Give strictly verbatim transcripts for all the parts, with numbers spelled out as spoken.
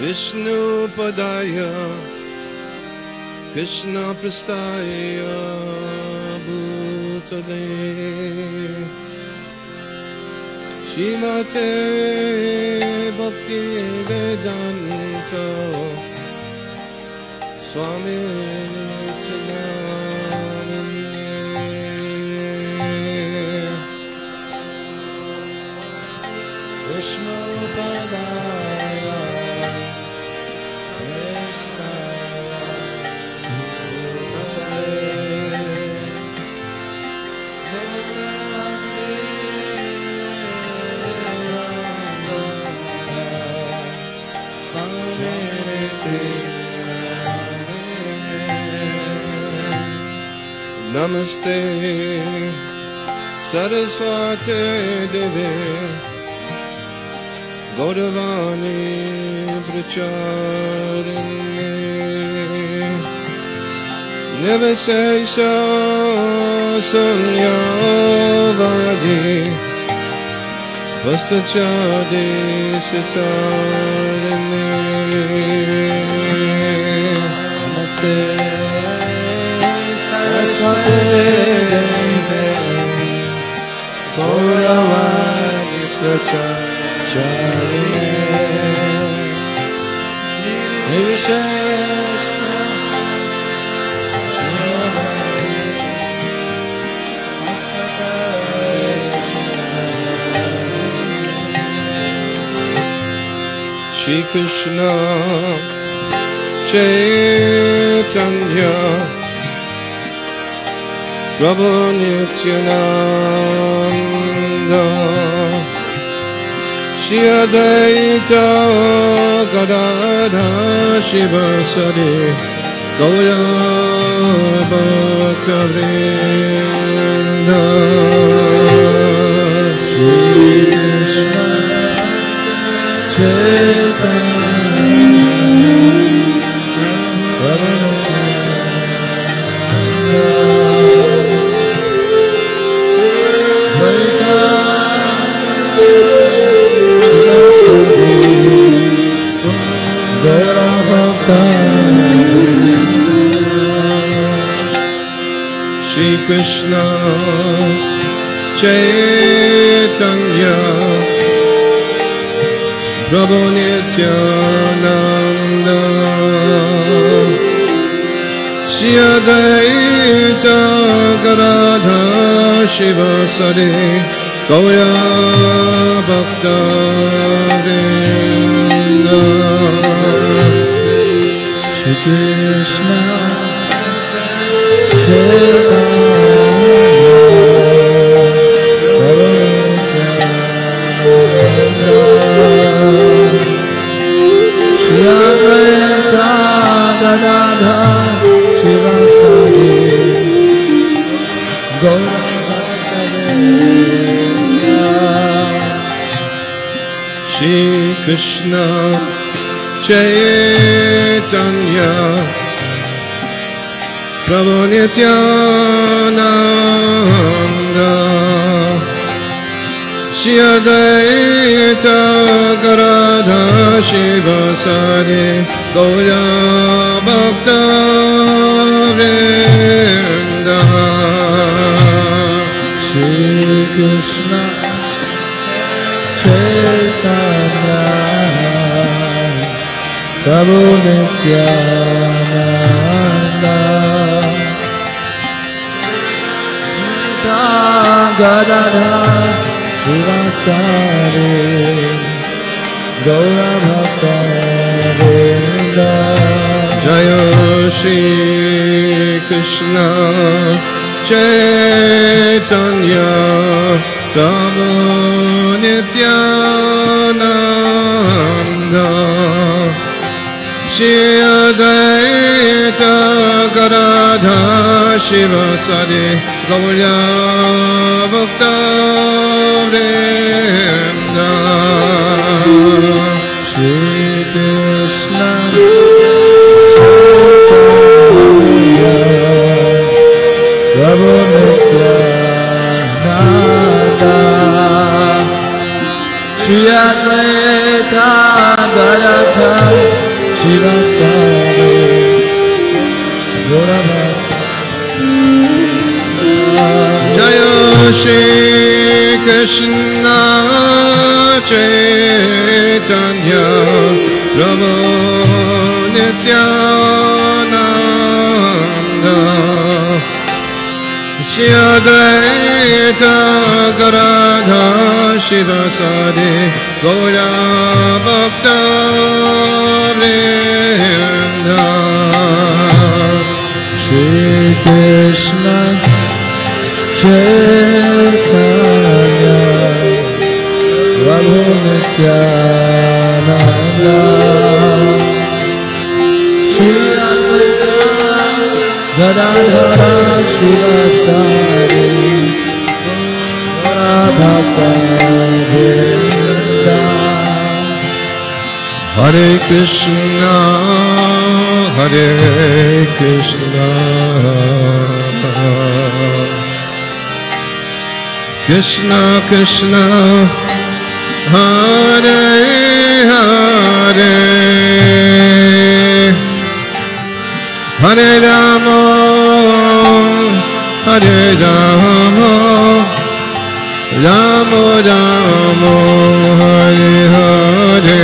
Vishnu Padaya Krishna Prastaya Bhutale Shrimate Bhakti Vedanta Swami Vishnu Padaya Krishna Namaste Saraswati Devi Gaudavani Pracharini Nivasesha Samyavadi Vastachadi Sitarini Namaste Saraswati Devi Gaudavani Pracharini Shri Krishna Chaitanya Prabhu Nityananda Shri Advaita Gadadhar Shivasari Gaura Bhakta-vrinda Shri Krishna Chaitanya Shri Krishna Chaitanya Prabhu Nityananda Shri Advaita Gadadhar Shivasari Gaura Bhakta-vrinda Shri Krishna Chaitanya Shri Advaita Gadadhar Shivasari Gaura Bhakta-vrinda Shri Krishna Chaitanya Prabhu Nityananda Shri Advaita Gadadhar Shivasari Gaura Bhakta-vrinda Shri Krishna Chaitanya Prabhu Nityananda Gadadhar Shivasari Gaura Bhakta-vrinda Jaya Shri Krishna Chaitanya Prabhu Nityananda Shri Advaita Gadadhar Shivasari Gaura Bhakta-vrinda Shri Krishna Prabhu Nityananda Shri Advaita Gadadhar Shiva Sade Gaura Bhakta Jaya Shri Krishna Chaitanya Prabhu Nityananda Shri Advaita Gadadhara Shivasadi Gaura Bhakta Vrinda Shri Krishna Chaitanya Prabhu Nityananda Shri Advaita Gadadhara Shivasadi Gaura Bhakta Vrinda Hare Krishna Hare Krishna Krishna Krishna Hare Hare Hare Rama Hare Rama Rama Rama Hare Hare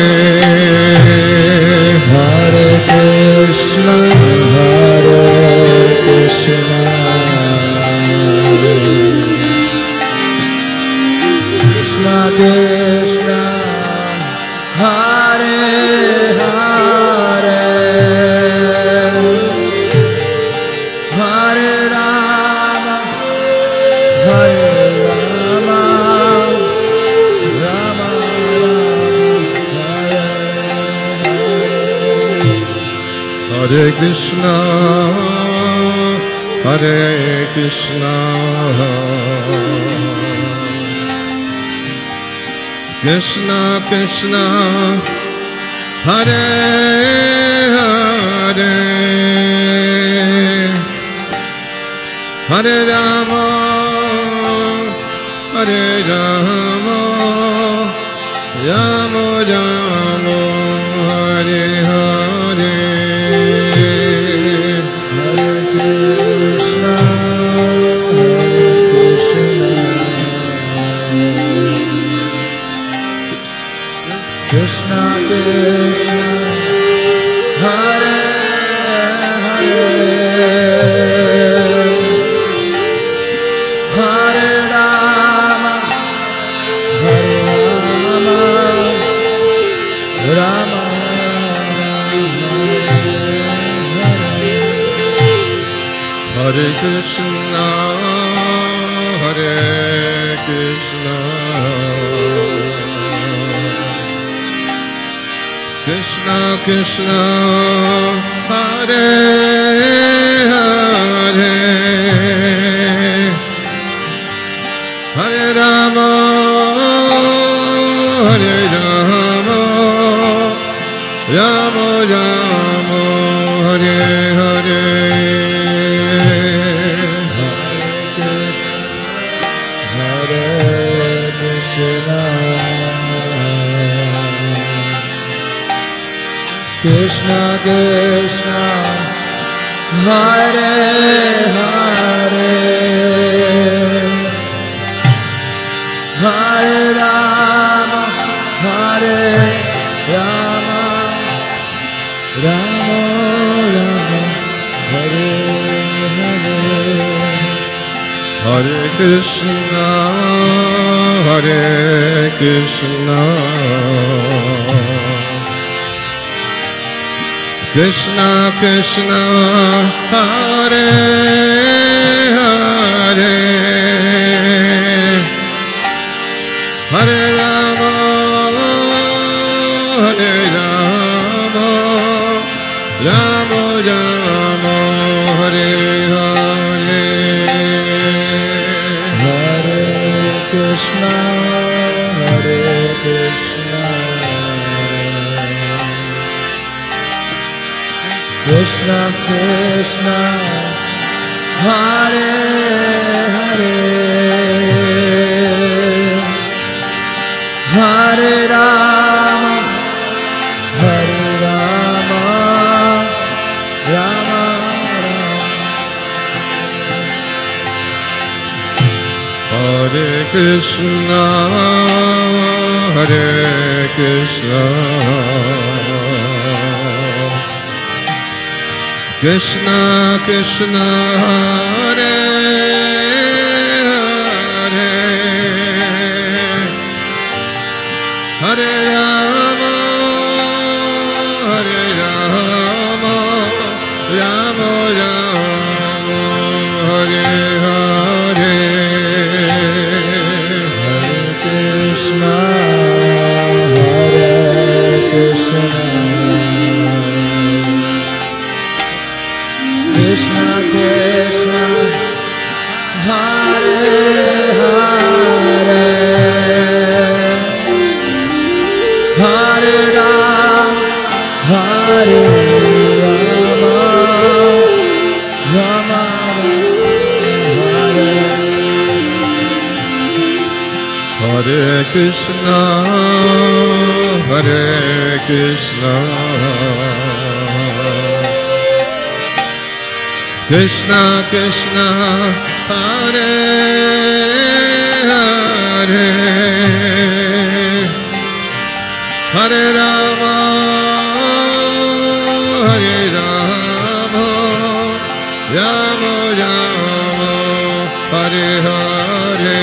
Hare Krishna Hare Krishna Krishna Krishna Hare Hare Hare Rama Hare Rama Rama Hare Krishna Hare Krishna Krishna Krishna Hare Hare Hare Rama Hare Rama Rama Rama Hare Hare Krishna Krishna Hare Hare Hare Rama Hare Rama Rama Hare Krishna Hare Krishna Krishna Krishna Hare Hare Hare Rama Hare Rama Rama Rama Hare Hare Hare Krishna Krishna Krishna Hare Hare Hare Rama Hare Rama Rama Rama Hare Hare Hare Krishna Hare Krishna Krishna Krishna Hare Hare Hare Rama Hare Rama Rama Rama Hare Hare Hare Krishna Hare Krishna Krishna Krishna Hare Hare Hare Rama Hare Rama Krishna, Hare Krishna, Krishna Krishna, Hare Hare, Hare Rama, Hare Rama, Rama Rama, Hare Hare. Krishna, Hare Krishna, Krishna Krishna, Hare Hare, Hare Ram, Hare Rama, Rama Hare. Hare Krishna, Hare Krishna, Krishna Krishna, Hare Hare, Hare Rama, Hare Rama, Rama Rama, Hare Hare.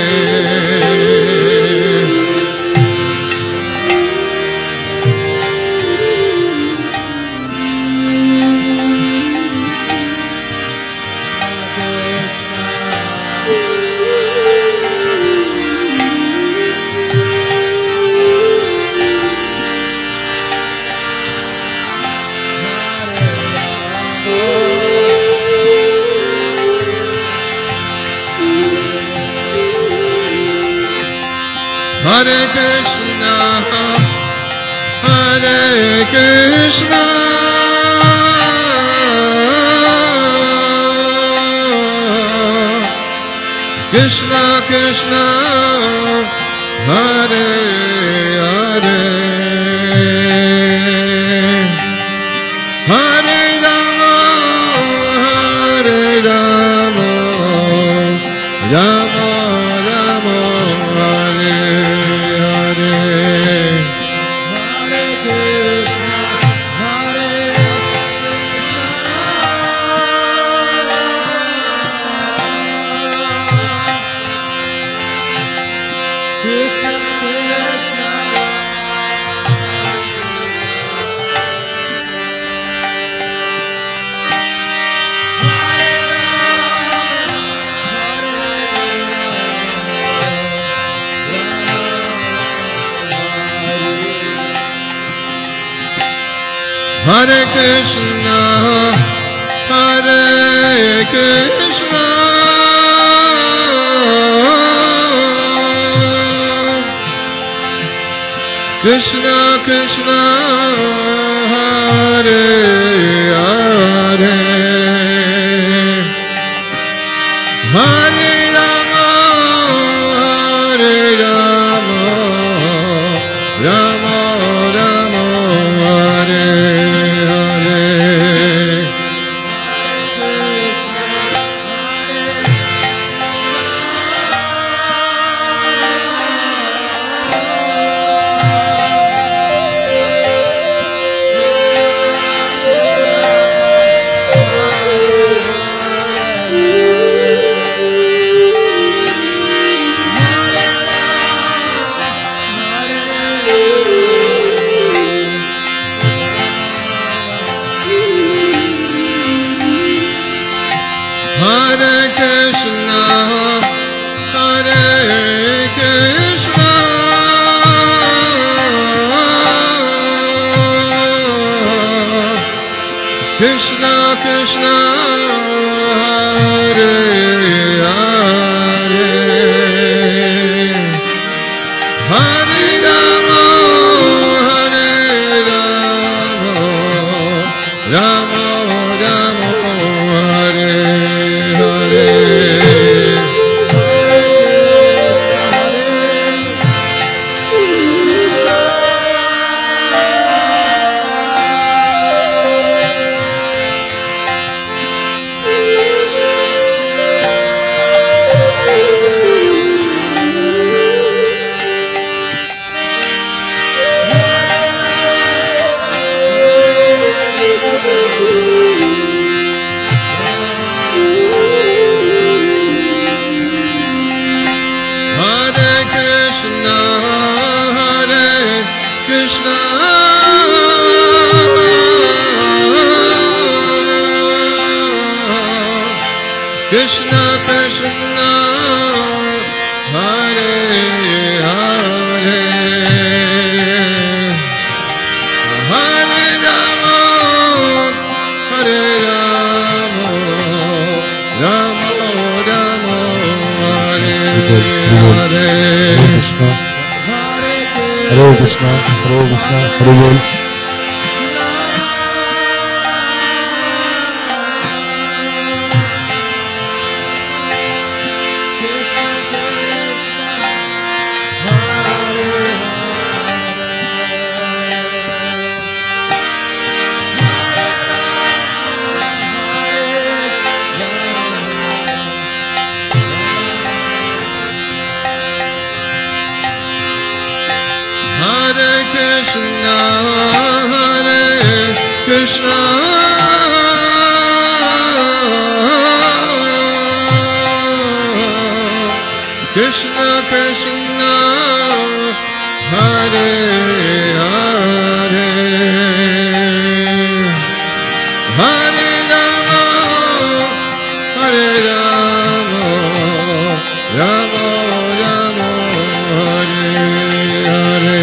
Hare Krishna, Hare Krishna, Krishna Krishna, Hare Hare, Hare Rama, Hare Rama, Rama Rama, Hare Hare. Hare Krishna, Hare Krishna, Krishna, Hare Krishna, Hare Krishna, Krishna Krishna, Hare Hare, Hare Rama, Hare Rama, Rama Rama, Hare Hare. Hare Krishna, Hare Krishna, Krishna Krishna, Hare Hare, Hare Rama, Hare Rama, Rama Rama, Hare Hare. Krishna Krishna Hare Hare Hare Rama Hare Rama Rama Rama Hare Hare Hare Krishna, Hare Krishna, Hare Bol. Krishna Krishna Krishna Hare Hare Hare Rama Hare Rama Rama Rama Hare Hare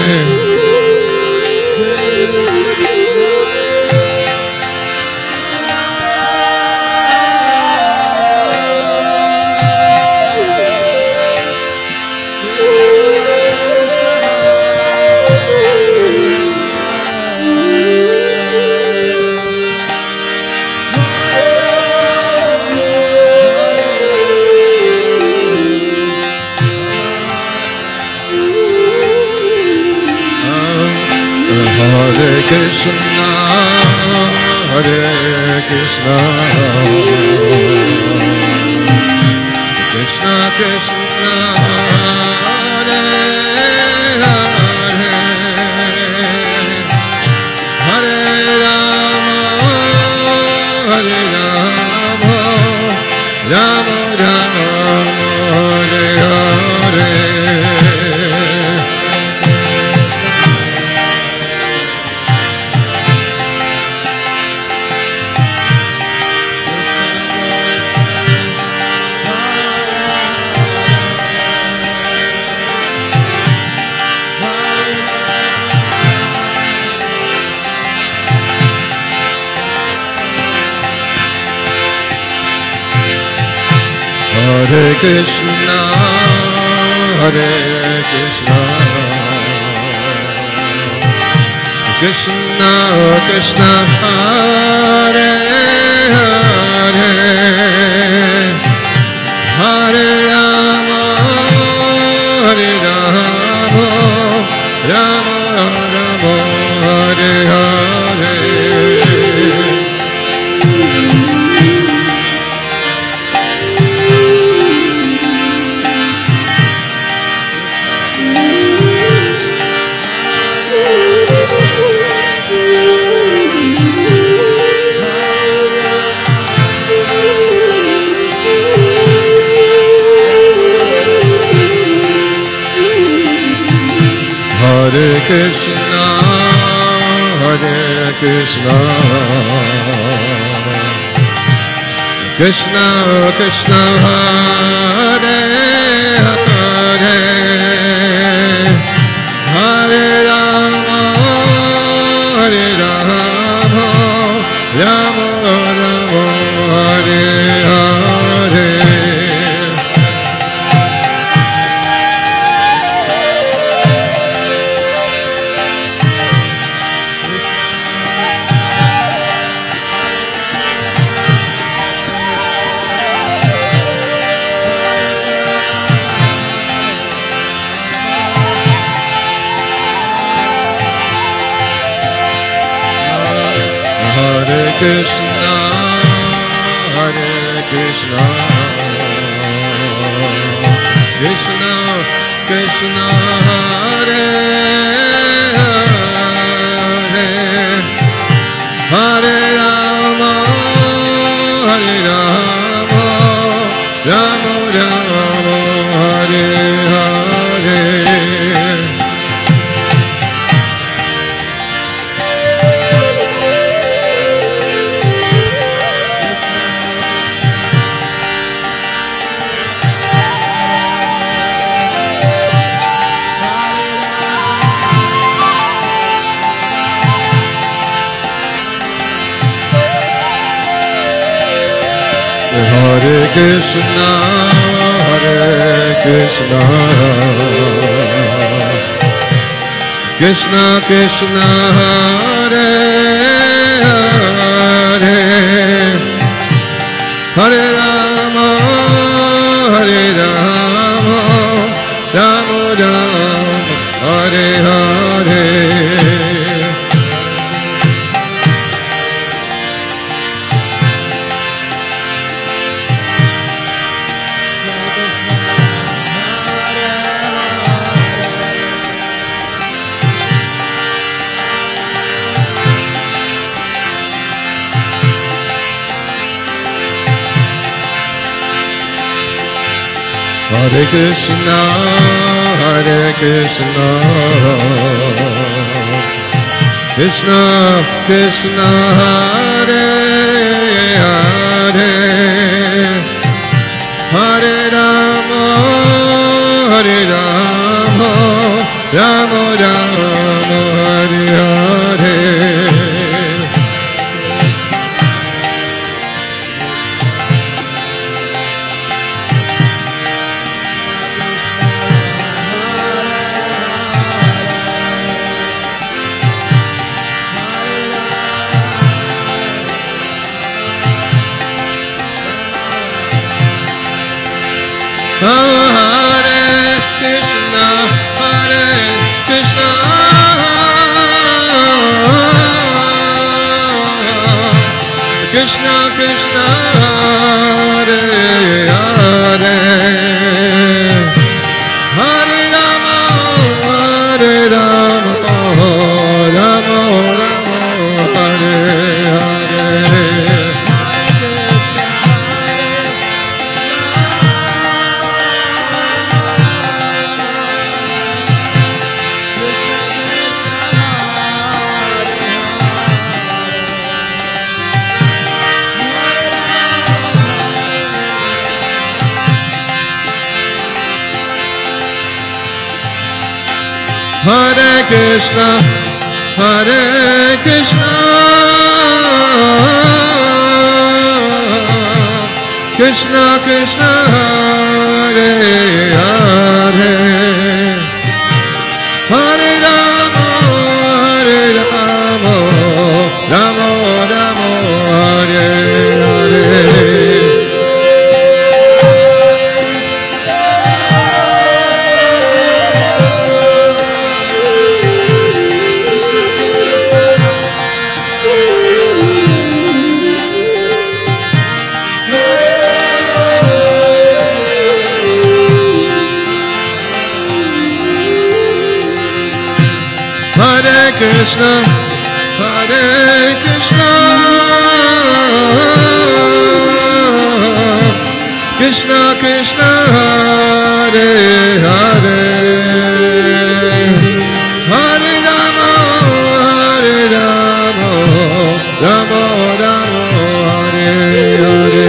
Hare Krishna, Hare Krishna, Krishna Krishna, Hare Hare, Hare Rama, Hare Rama, Rama Rama, Hare Hare. Hare Krishna, Hare Krishna, Krishna Krishna, Hare Hare, Hare Rama, Hare Rama, Rama Rama, Hare Hare. Hare Krishna, Hare Krishna, Krishna Krishna, Hare Hare, Hare Rama, Hare Rama, Rama Rama, Hare Hare. Hare Krishna, Hare Krishna, Krishna Krishna, Hare Hare, Hare Rama, Hare Rama, Rama Rama, Hare Hare. Hare Krishna, Hare Krishna, Krishna Krishna, Hare Hare, Hare Rama, Hare Rama, Rama Rama, Hare Hare. Hare Krishna, Hare Krishna, Krishna Krishna, Hare Hare, Hare Rama, Hare Rama, Rama Rama, Hare Hare. Hare Krishna, Hare Krishna, Krishna Krishna, Hare Hare, Hare Rama, Hare Rama, Rama Rama, Hare Hare. Hare Krishna, Hare Krishna, Krishna Krishna, Hare Hare, Hare Rama, Hare Rama, Rama Rama, Hare Hare. Hare Krishna, Hare Krishna, Krishna Krishna, Hare Hare, Hare Rama, Hare Rama, Rama Rama, Hare Hare.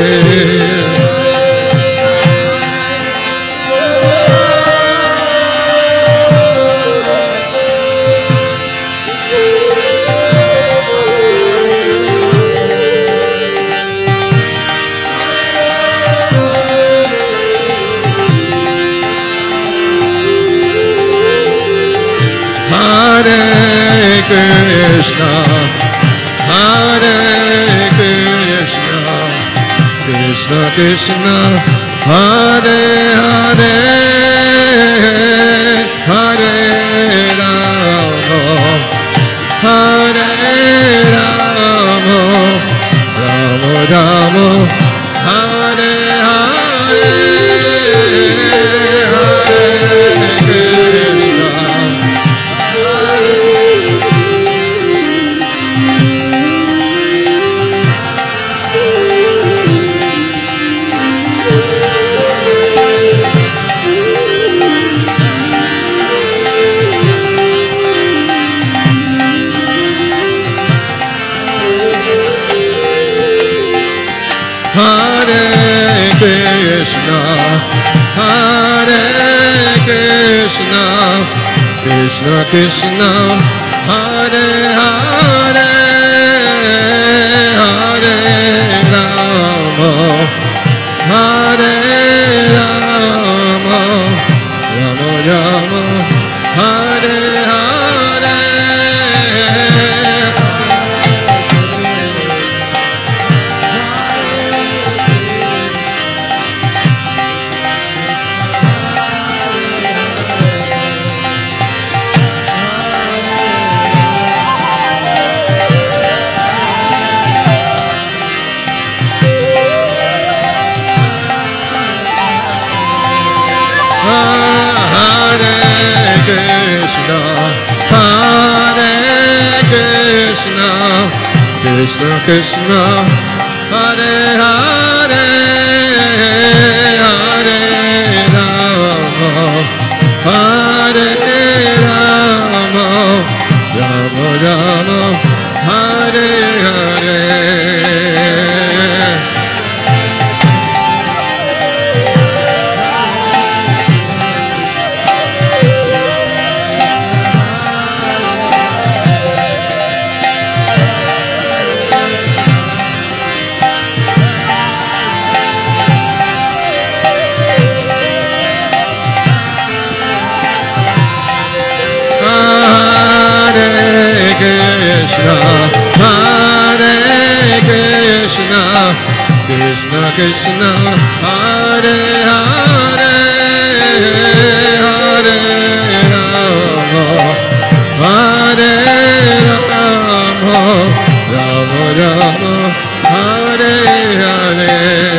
Hare Krishna, Hare Krishna, Krishna Krishna, Hare Hare, Hare Rama, Hare Rama, Rama Rama, Hare Hare, Hare Krishna. Hare Krishna, Hare Krishna, Krishna Krishna, Hare Hare, Hare Rama, Krishna Krishna Hare Hare Hare Rama Hare Rama Rama Rama Hare Hare Krishna, Hare Krishna, Krishna Krishna, Hare Hare, Hare Rama, Hare Rama, Rama Rama, Hare Hare.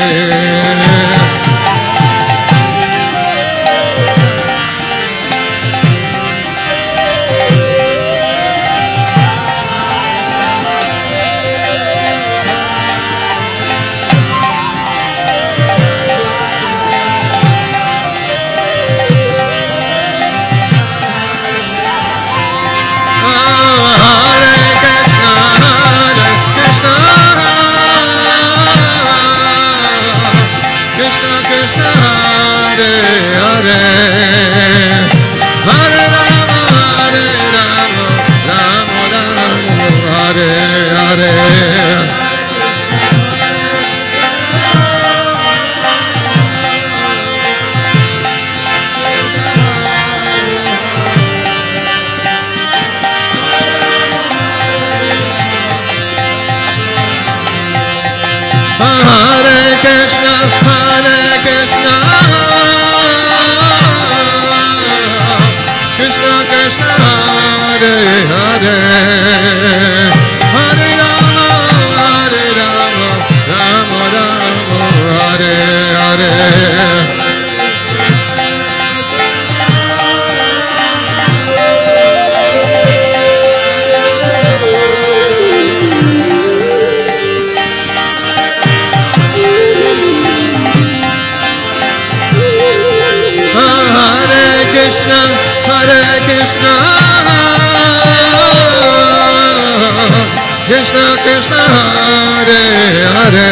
Krishna Krishna Hare Hare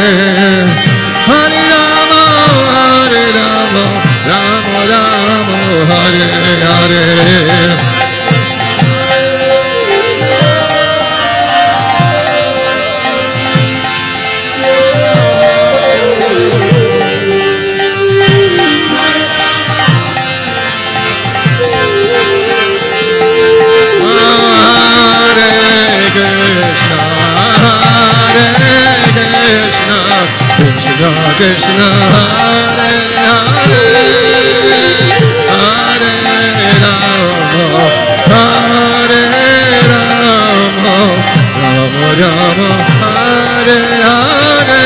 Hare Rama Hare Rama Rama Rama Hare Hare Krishna Krishna Hare Hare Hare Rama Hare Rama Rama Rama Hare Hare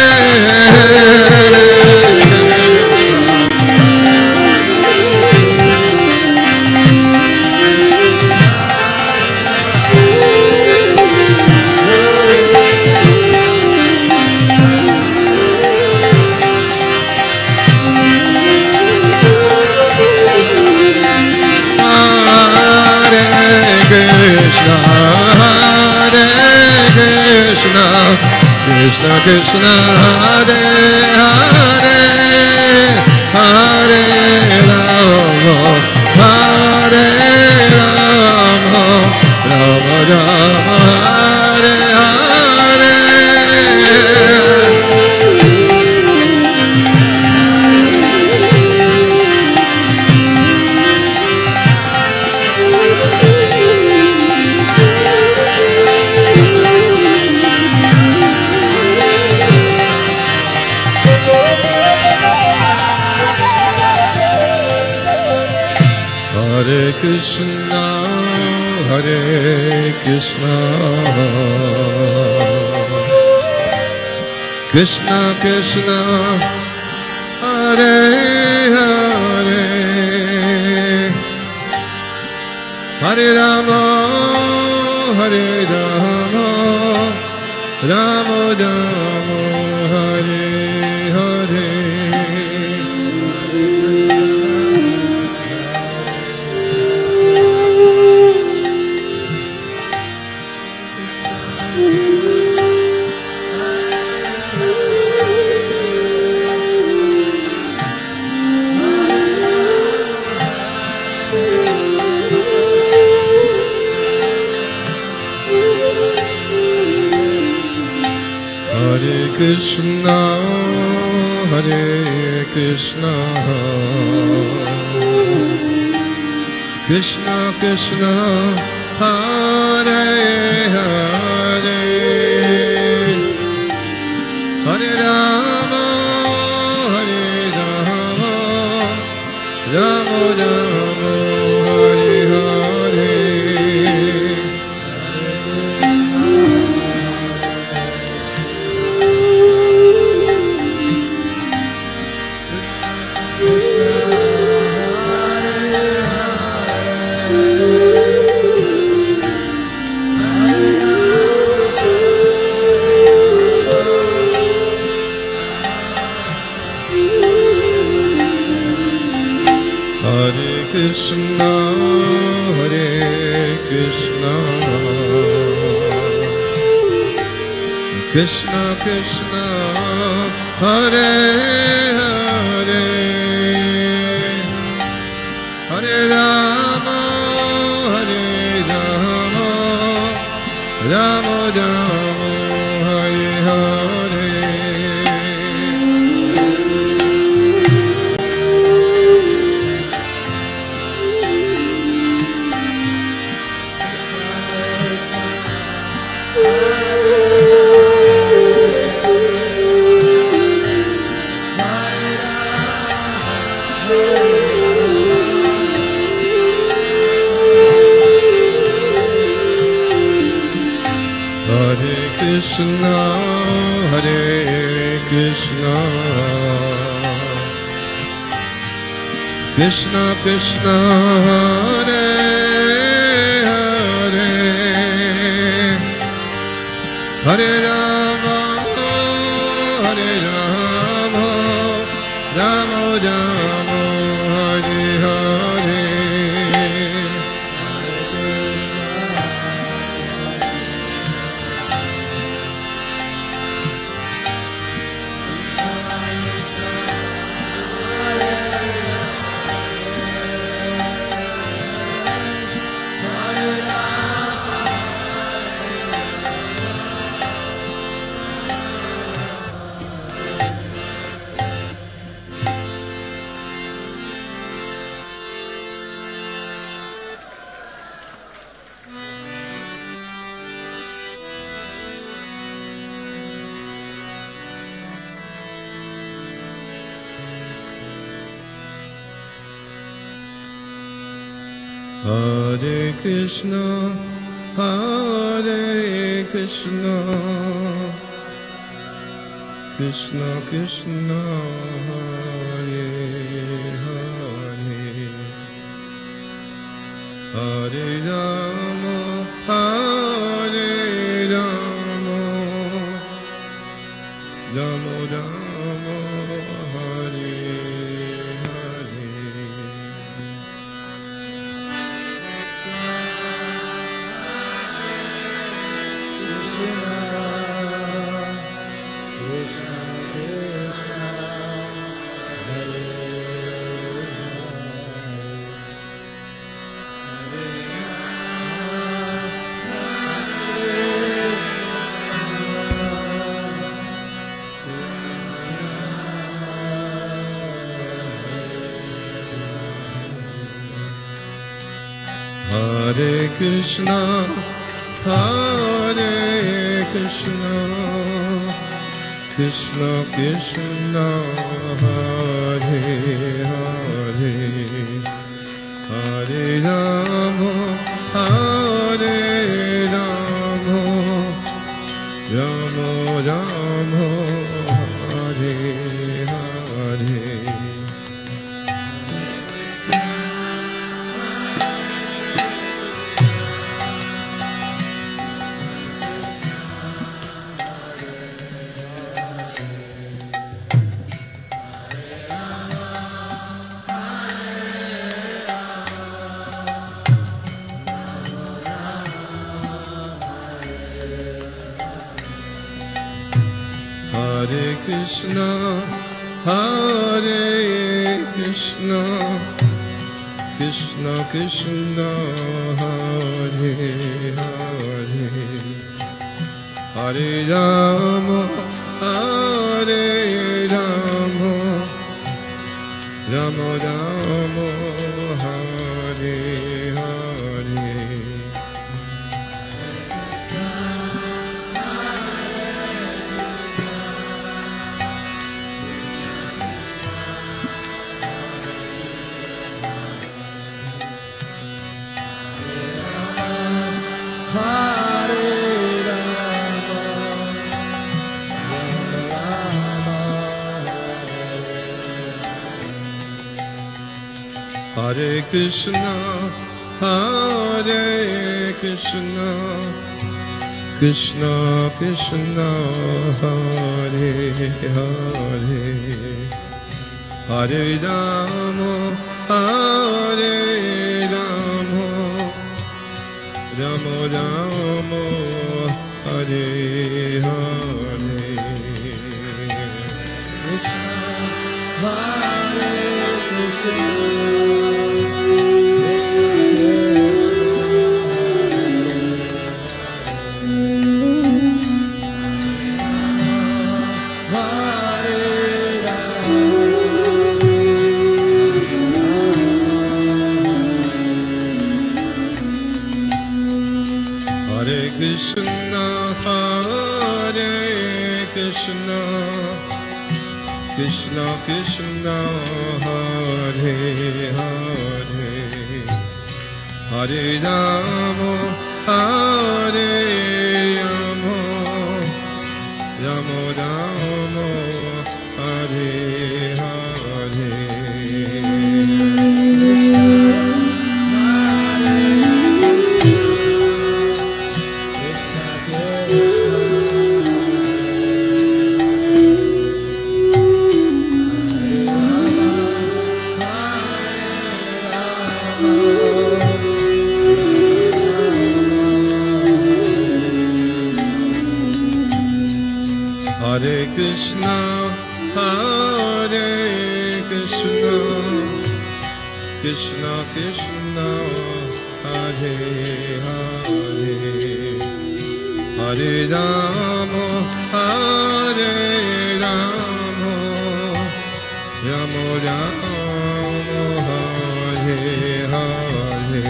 Krishna Krishna Hare Hare Hare Rama Hare Rama Rama Rama Hare Hare Hare Krishna, Hare Krishna, Krishna Krishna, Hare Hare, Hare Rama, Hare Rama, Ramo Ramo Hare Hare Krishna, Hare Krishna, Krishna Krishna, Hare Hare, Hare Rama, Hare Rama, Rama Rama, Hare Hare. Krishna, Hare Krishna, Krishna Krishna, Hare Hare, Hare Rama, Hare Rama, Rama Rama, Hare Hare. Krishna, Hare Krishna, Krishna Krishna, Hare Hare, Hare Rama, Hare Rama, Rama Rama, Hare Hare. Hare Krishna, Hare Krishna, Krishna Krishna, Hare Hare, Hare Rama, Hare Rama, Rama Rama, Hare Hare. Hare Krishna, Hare Krishna, Krishna Krishna, Hare Hare, Hare Rama, Hare Rama, Rama Rama, Hare Hare. Hare Krishna, Hare Krishna, Krishna Krishna, Hare Hare, Hare Rama, Hare Rama, Rama Rama, Hare Hare. Hare Krishna, Hare Krishna, Krishna Krishna, Hare Hare, Hare Rama, Hare Rama, Rama Rama, Hare Hare. Krishna, Hare Krishna. Krishna, Hare Krishna, Krishna Krishna, Hare Hare, Hare Rama, Hare Rama, Rama Rama, Hare Hare. Hare Krishna, Hare Krishna, Krishna Krishna, Hare Hare, Hare Rama, Hare Rama, Rama Rama, Hare Hare.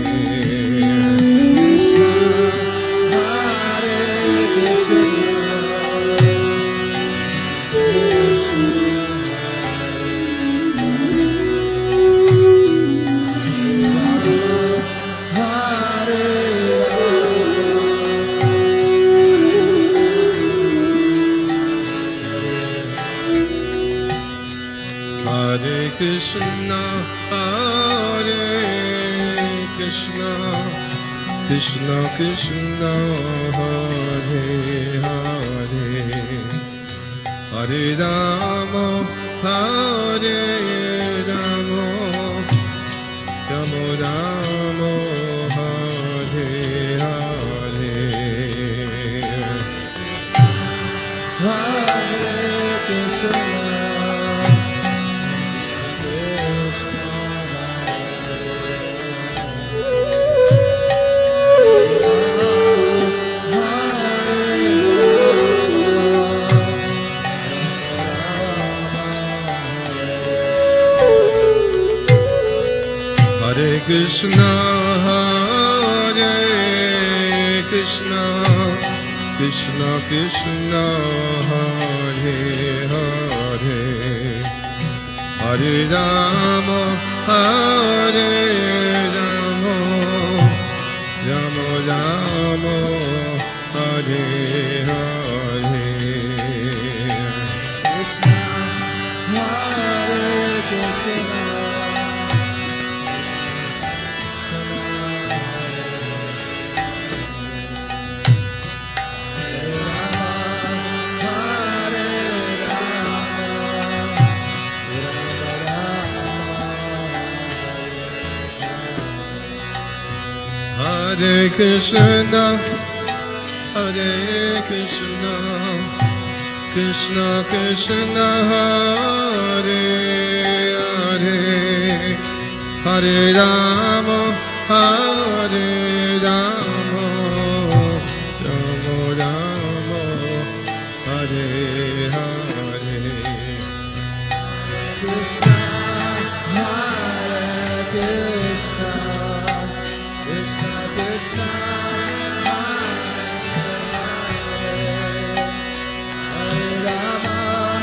Hare Krishna, Hare Krishna, Krishna Krishna, Hare Hare, Hare Rama, Hare Rama, Rama Rama, Hare Hare. Hare Krishna. Hare Krishna, Hare Krishna, Krishna Krishna, Hare Hare, Hare Rama, Hare Rama, Rama Rama, Hare Hare. Krishna, Hare Krishna. Hare Krishna, Hare Krishna, Krishna Krishna Hare Hare Hare Rama Hare Rama Rama Rama Hare Hare Krishna, Hare Krishna, Krishna Krishna, Hare Rama,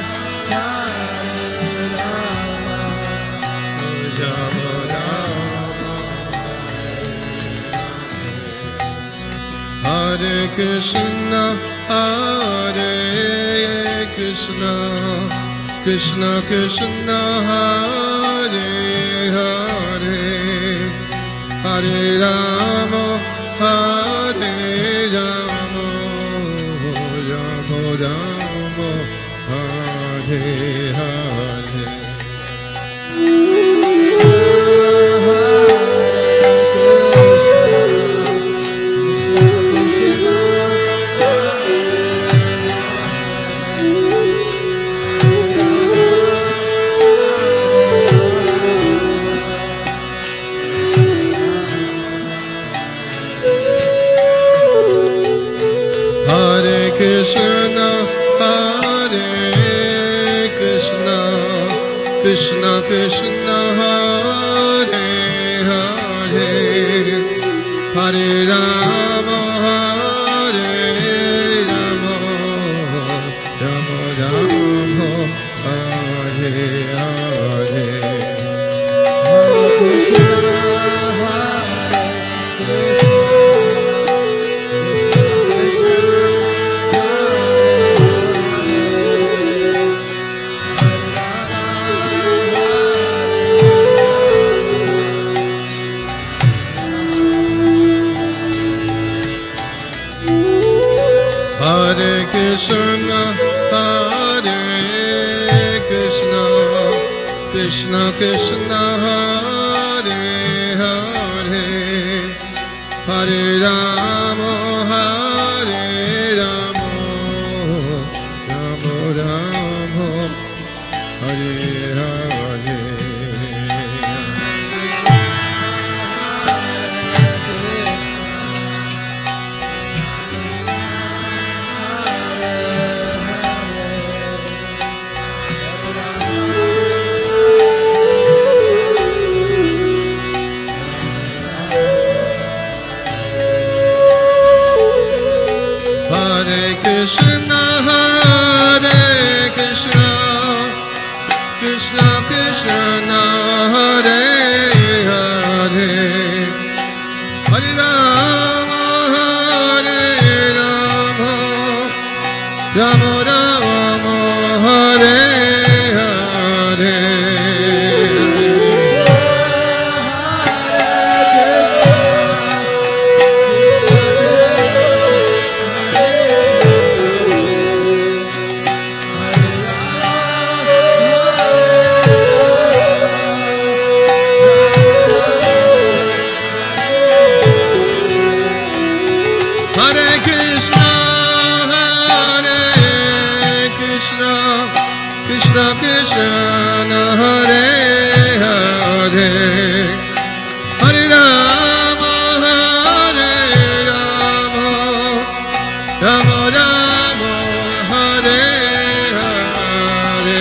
Hare Rama, Rama Rama Hare Krishna Hare Krishna Krishna Krishna Hare Hare Hare Rama Hare Rama Rama Rama Hare Hare Hare Krishna, Hare Krishna, Krishna Krishna, Hare Hare, Hare Rama, Hare Rama, Rama Rama, Hare Hare. Hare Krishna, Hare Krishna, Krishna Krishna, Hare Hare, Hare Rama, Hare Rama, Rama Rama, Hare Hare. Hare Krishna, Hare Krishna, Krishna Krishna, Hare Hare, Hare Rama, Hare Rama, Rama Rama, Hare Hare. Hare Krishna, Hare Krishna, Krishna Krishna, Hare Hare, Hare Rama, Hare Rama, Rama Rama, Hare Hare.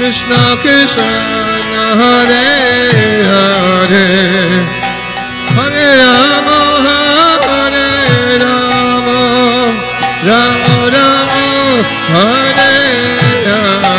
Krishna Krishna Hare Hare Hare Rama Hare Rama Rama Rama Hare Hare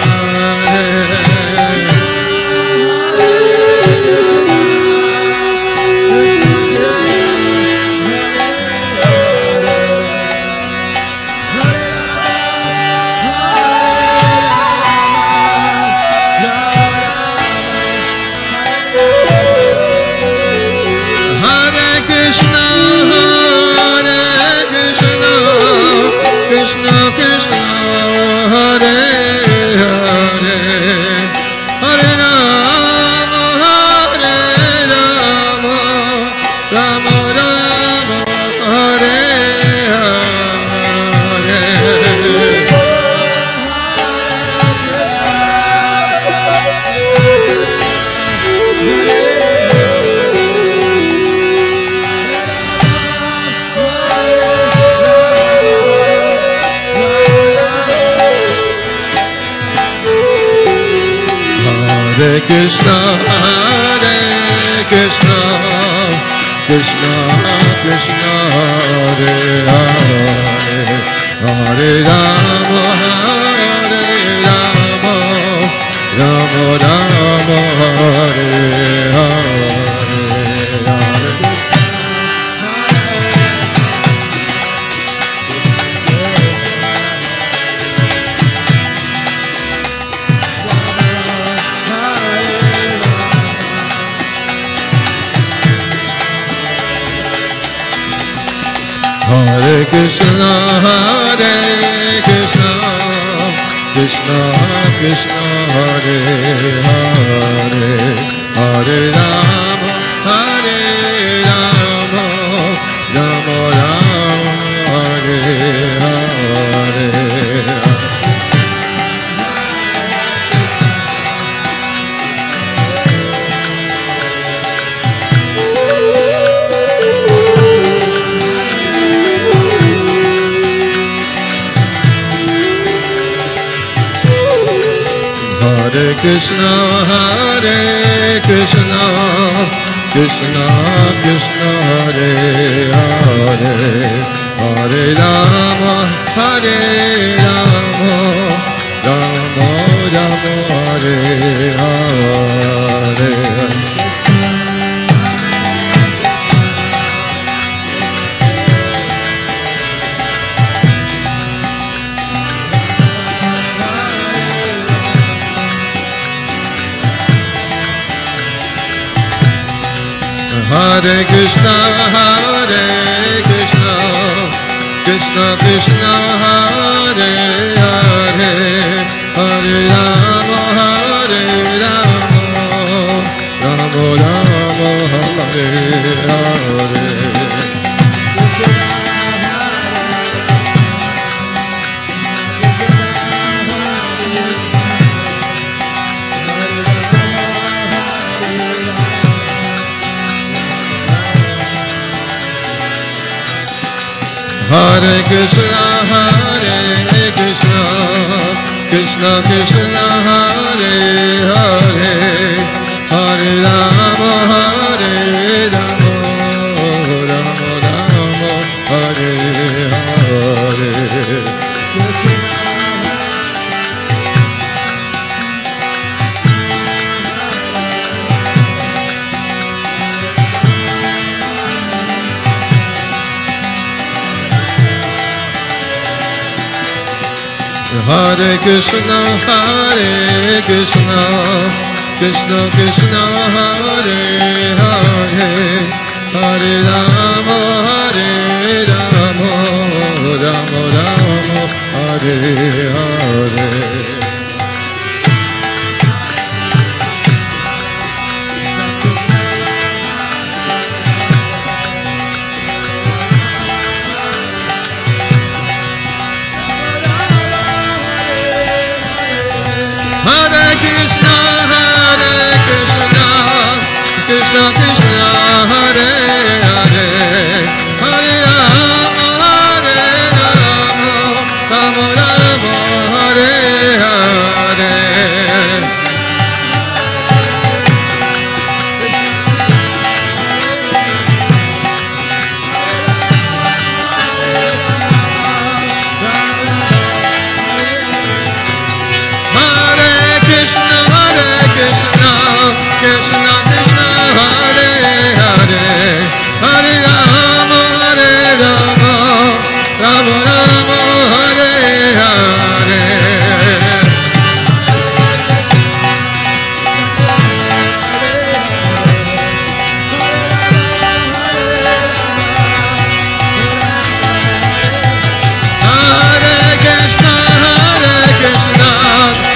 Krishna Hare Krishna Krishna Krishna Hare Hare Hare Rama Hare Rama Rama Rama Hare Hare Hare Krishna, Hare Krishna, Krishna Krishna, Hare Hare, Hare Rama, Hare Rama, Rama Rama, Hare Hare. Hare Krishna, Hare Krishna, Krishna Krishna, Hare Hare, Hare Rama, Hare Rama, Rama Rama, Hare Hare. Hare Krishna, Hare Krishna, Krishna Krishna, Hare Hare, Hare Rama, Hare Rama, Rama Rama, Hare Hare. Hare Krishna, Hare Krishna, Krishna Krishna, Hare Hare, Hare Rama, Hare Rama, Rama Rama, Hare Hare. Hare Krishna, Hare Krishna, Krishna Krishna, Hare Hare, Hare Rama, Hare Rama, Rama Rama, Hare Hare. Krishna Krishna, Hare Hare,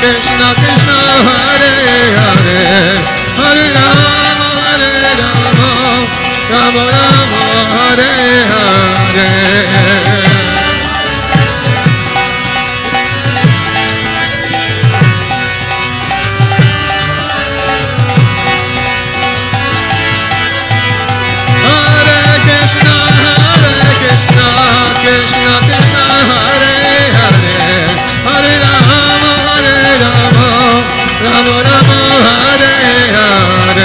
Krishna Krishna Hare Hare Hare Rama Hare Rama Rama Rama Hare Hare Krishna Krishna Krishna Hare Hare Hare Rama Hare Rama Rama Rama Hare Hare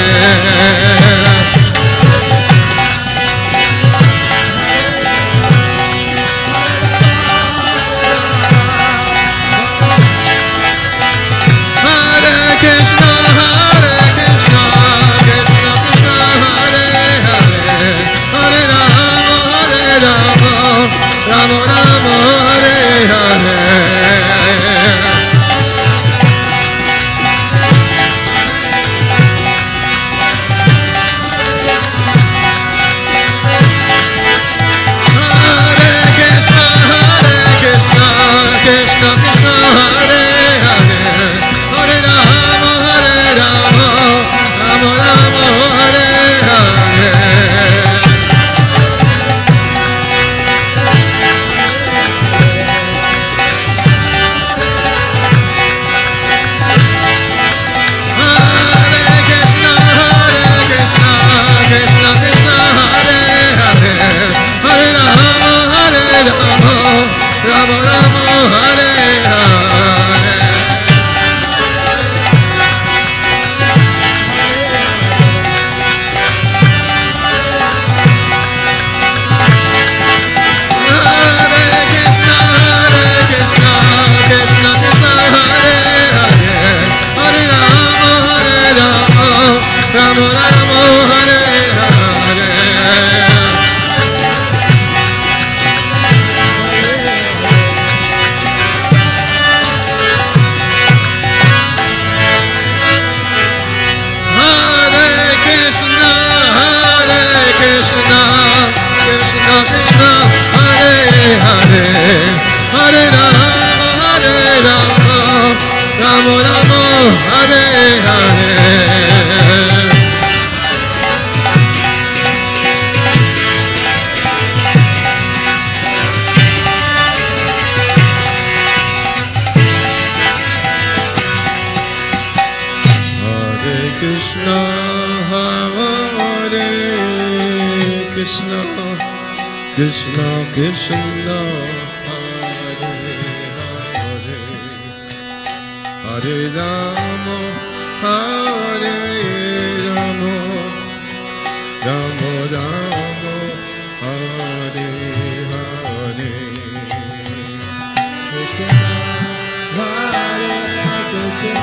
Hare Krishna Hare Krishna Krishna Krishna Hare Hare Hare Rama Hare Rama Rama Rama Hare Hare Krishna Krishna Hare Hare Hare Rama Hare Rama Rama Rama Hare Hare Hare Krishna Hare Krishna Krishna Krishna Hare Hare Hare Rama Hare Rama Rama Rama Hare Hare Hare Krishna Hare Krishna Krishna Krishna Hare Hare Hare Rama Hare Rama Rama Rama Hare Hare Hare Krishna Hare Krishna Krishna Krishna Hare Hare Hare Rama Hare Rama Rama Rama Hare Hare Hare Krishna Hare Krishna Krishna Krishna Hare Hare Hare Rama Hare Rama Rama Rama Hare Hare Krishna Hare Krishna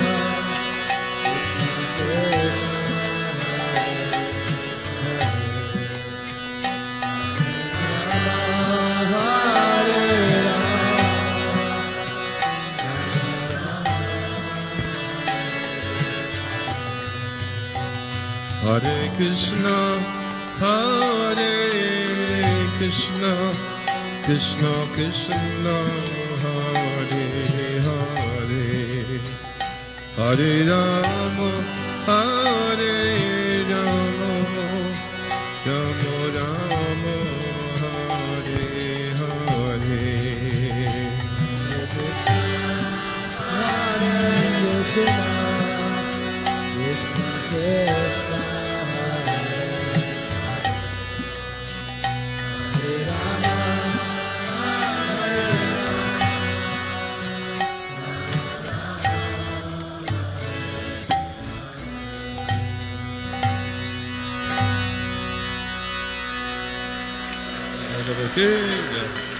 Hare Krishna Hare Krishna Krishna Krishna Hare Hare Hare Rama Hare Rama Rama Rama Hare Hare Hare Krishna Krishna Krishna Hare Rama Hare Krishna